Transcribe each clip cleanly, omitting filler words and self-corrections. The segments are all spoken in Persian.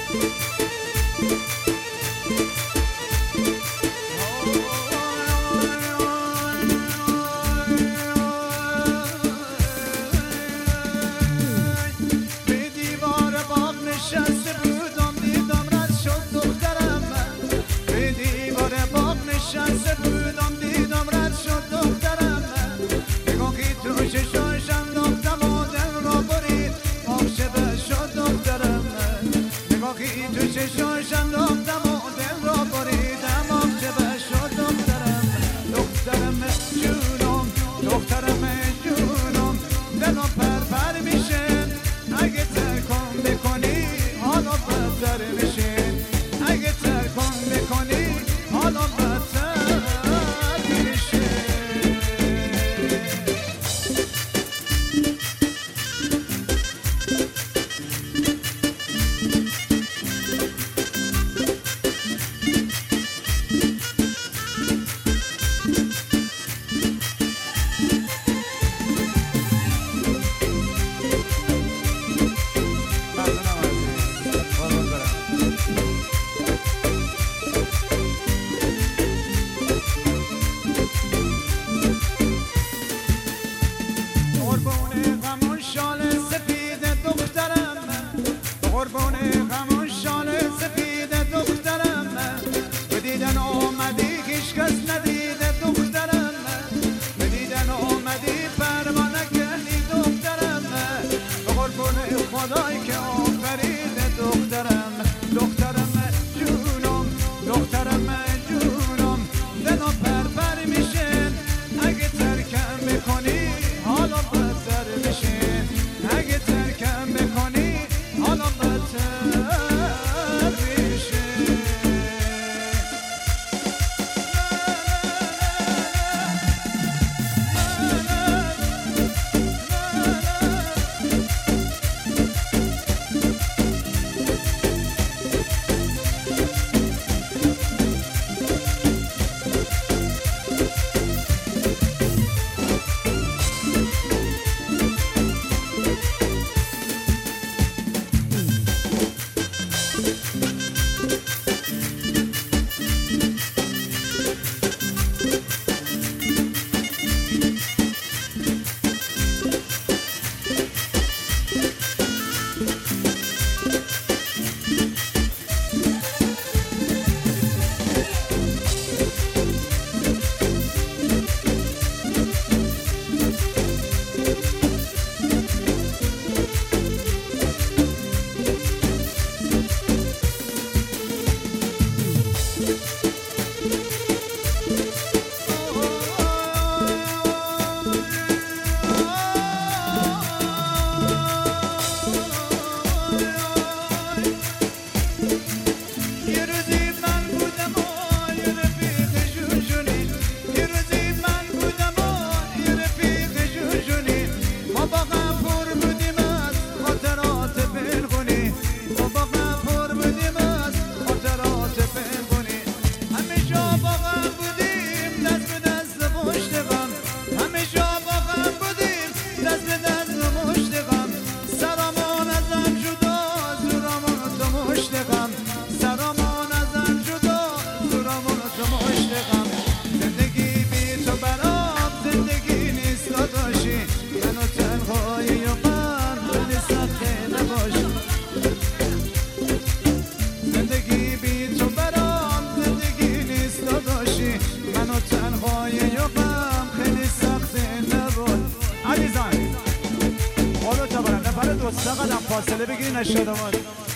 فاصله بگیرین از شادمان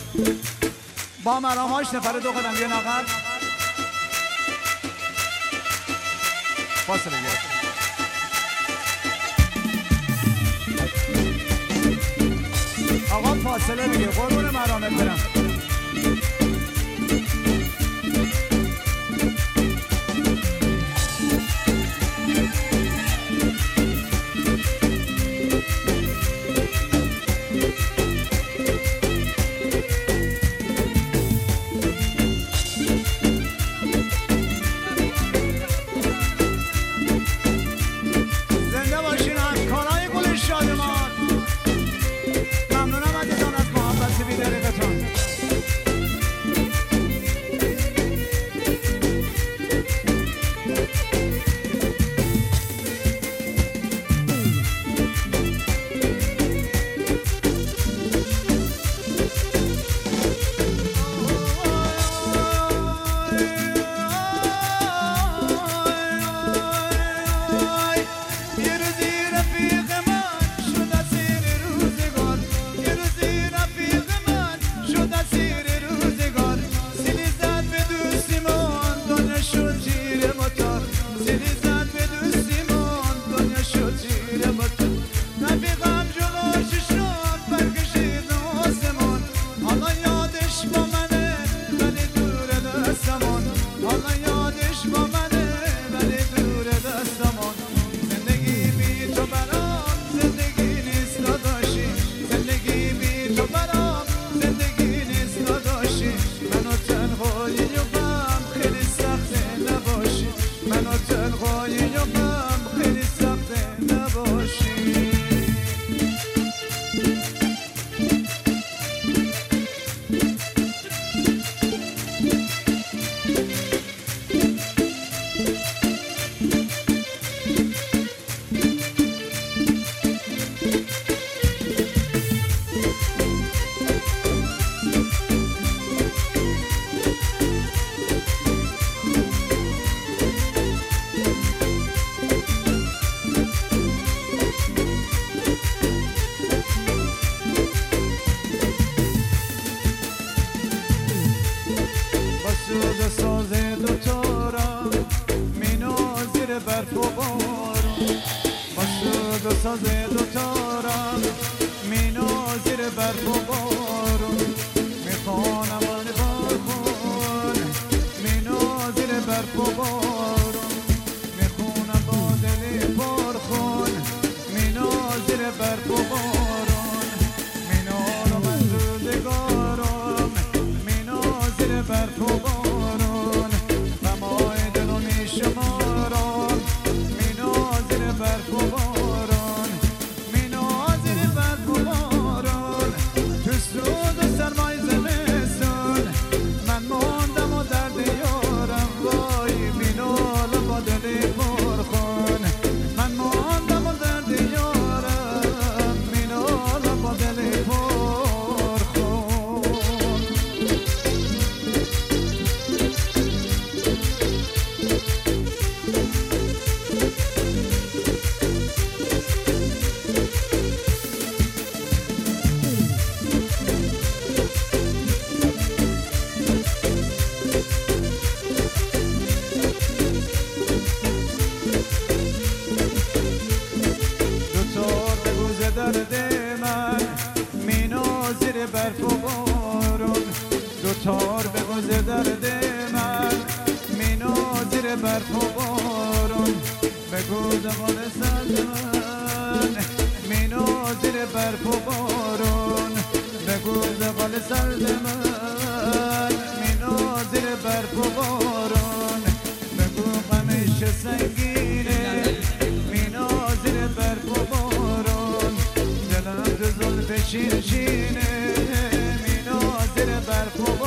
با مراماش نفر دو قدم یه نقد فاصله گرد آقا فاصله بگیر قربون مرامت برم ممنونم عزیزان از محبت بی دریقتون مسیر روزگار سیلی زد به دوستیمان دنیا شد زیر موتور سیلی زد به دوستیمان دنیا شد زیر موتور رفیقم جلو چشمم برکشید آسمان حالا یادش با منه ولی دور دستمان حالا یادش با منه ولی دور دستمان زندگی بی تو برام زندگی نیست داداشی زندگی بی تو برام زندگی نیست داداشی منو تنهایی و غم خیلی سخته نباشی منو تنهایی و غم خیلی سخته نباشی سوز ساز دوتارم مینو زیر برف و بارون با سوز ساز دوتارم مینو زیر برف و بارون میخوانم آن بارخون مینو زیر برف و بارون میخونم با دل پرخون مینو زیر برف و بارون مینو رو من روزگارم مینو زیر برف و بارون غمای دلو میشمارم مینو زیر برف و بارون مینو زیر برف و بارون تو سود و سرمای زمستون من موندم و درد یارم وای مینو با دل پرخون من موندم و درد یارم مینو با دل پرخون درد من مینو زیر برف و بارون دوتار بگوز درد من مینو زیر برف و بارون بگوز قال سرد من مینو زیر برف و بارون بگوز قال سرد من مینو زیر برف و بارون بگو غمش سنگینه مینو زیر برف و بارون دلم تو زلف شیرینه مینو زیر برف و